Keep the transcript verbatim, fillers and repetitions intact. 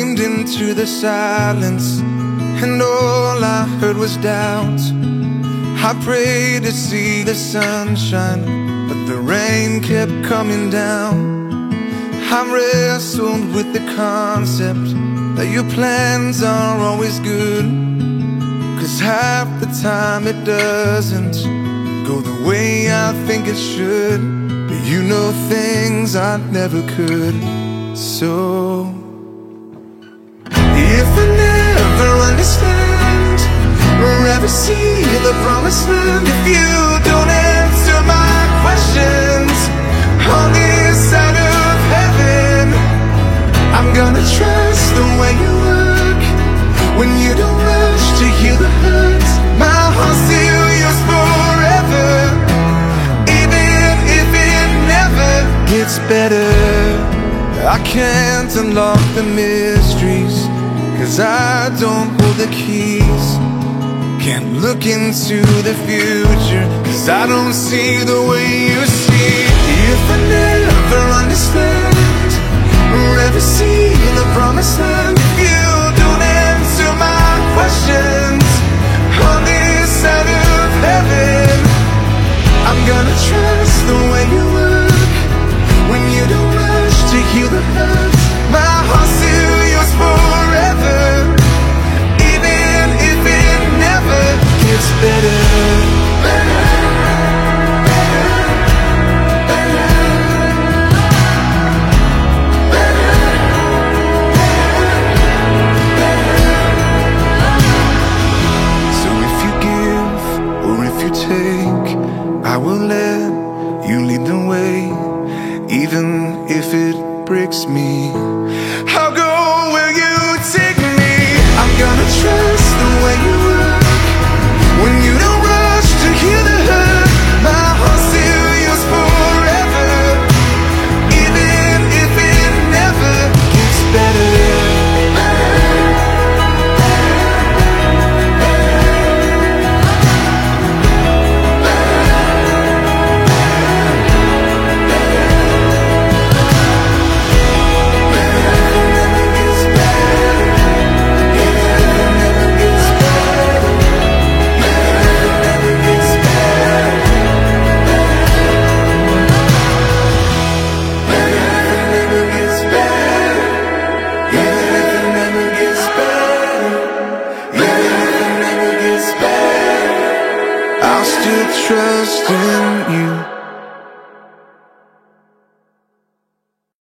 screamed into the silence, and all I heard was doubt. I prayed to see the sunshine, but the rain kept coming down. I wrestled with the concept that your plans are always good, 'cause half the time it doesn't go the way I think it should. But you know things I never could. So if I never understand or ever see the promised land, if you don't answer my questions on this side of heaven, I'm gonna trust the way you work when you don't rush to heal the hurt. My heart still yours forever, even if it never gets better. I can't unlock the mysteries, 'cause I don't hold the keys. Can't look into the future, 'cause I don't see the way you see. If I never understand or ever see the promised land, if you don't answer my questions on this side of heaven, I'm gonna trust the way you work when you don't rush to heal the hurt. My heart's still yours forever, even if it never gets better. I will let you lead the way, even if it breaks me. I'll go where you take me. I'm gonna trust the way you work when you don't rush to heal the hurt. My heart's still yours forever, even if it never gets better. I'll still trust in you.